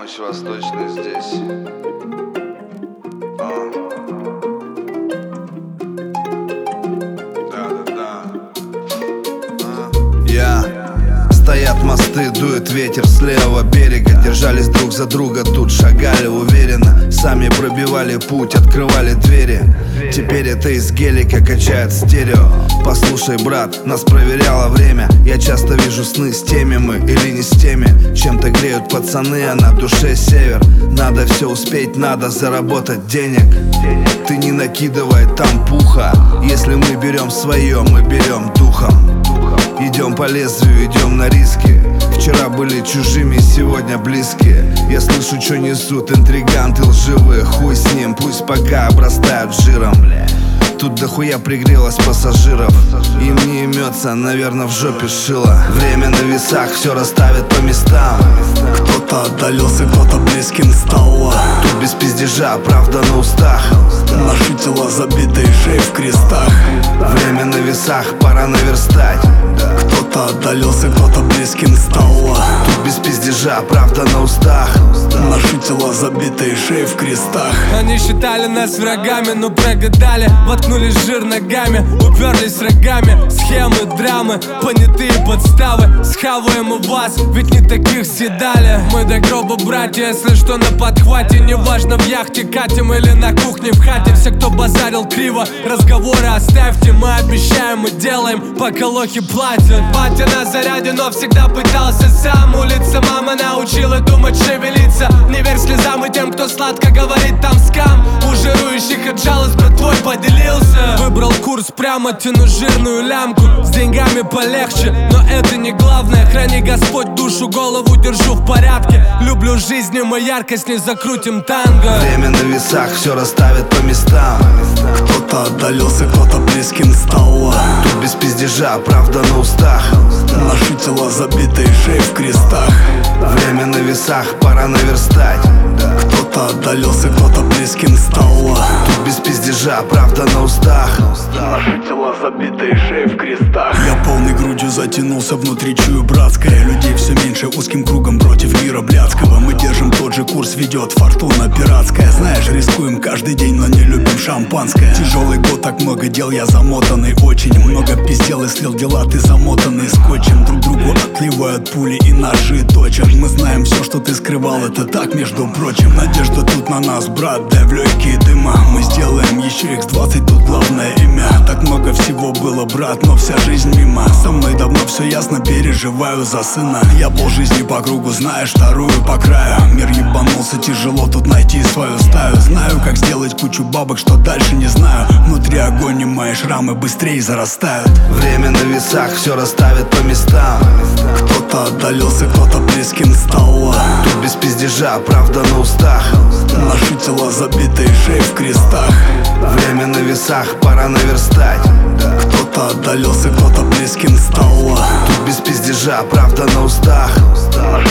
помощь восточной здесь. Стоят мосты, дует ветер с левого берега. Держались друг за друга, тут шагали уверенно. Сами пробивали путь, открывали двери. Теперь это из гелика качает стерео. Послушай, брат, нас проверяло время. Я часто вижу сны, с теми мы или не с теми. Чем-то греют пацаны, а на душе север. Надо все успеть, надо заработать денег. Ты не накидывай там пуха. Если мы берем свое, мы берем духом. Идем по лезвию, идем на риски. Вчера были чужими, сегодня близкие. Я слышу, что несут интриганты лживые. Хуй с ним, пусть пока обрастают жиром. Тут дохуя пригрелось пассажиров. Им не имется, наверное, в жопе шило. Время на весах все расставит по местам. Кто-то отдалился, кто-то близким стал. Тут без пиздежа, правда на устах. Наши тела забиты шеи в крестах. Время на весах, пора наверстать. Кто-то отдалился, кто-то близким стал. Тут без пиздежа, правда на устах. Наши тела забиты шеи в крестах. Они считали нас врагами, но прогадали. Воткнулись жир ногами, уперлись рогами. Схемы, драмы, понятые подставы. Схаваем у вас, ведь не таких съедали. Мы до гроба братья, если что на подхвате. Неважно в яхте катим или на кухне в хате. Все, кто базарил криво, разговоры оставьте. Мы обещаем и делаем, пока лохи платят. Батя на заряде, но всегда пытался сам. Улица мама научила думать, шевелиться. Не верь слезам и тем, кто сладко говорит, там скам. У жирующих отжалось, братвой поделился. Выбрал курс прямо, тяну жирную лямку. С деньгами полегче, но это не главное. Храни Господь душу, голову держу в порядке. Люблю жизнь, и мы яркость не закрутим танго. Время на весах все расставит по местам. Кто-то отдалился, кто-то близким стал. Тут без пиздежа, правда на устах. Наши тела забиты шеи в крестах. Время на весах, пора наверстать. Кто-то отдалился, кто-то близким стал. Тут без пиздежа, правда на устах. Наши тела забиты шеи в крестах. Я полной грудью затянулся, внутри чую братское. Людей все меньше, узким кругом против мира блядского. Мы держим тот же курс, ведет фортуна пиратская. Знаешь, рискуем каждый день, но не любим шампанское. Тяжелый год, так много дел, я замотанный очень. Много пиздел и слил дела, ты замотанный скотчем. Друг другу отливают пули и ножи точат. Мы знаем все, что ты скрывал, это так, между прочим. Надежда тут на нас, брат, дай в легкие дыма. Мы сделаем еще X20, тут главное имя. Так много всего было, брат, но вся жизнь мимо. Со мной давно все ясно, переживаю за сына. Я пол жизни по кругу, знаешь, вторую по краю. Мир ебанулся, тяжело тут найти свою стаю. Знаю, как сделать кучу бабок, что дальше не знаю. Внутри огонь, и мои шрамы быстрее зарастают. Время на весах все расставит по местам. Кто-то отдалился, кто-то близким стал. Тут без пиздежа, правда на устах. Наши тела забиты шеи в крестах. Время на весах, пора наверстать. Кто-то отдалился, кто-то близким стал. Тут без пиздежа, правда на устах.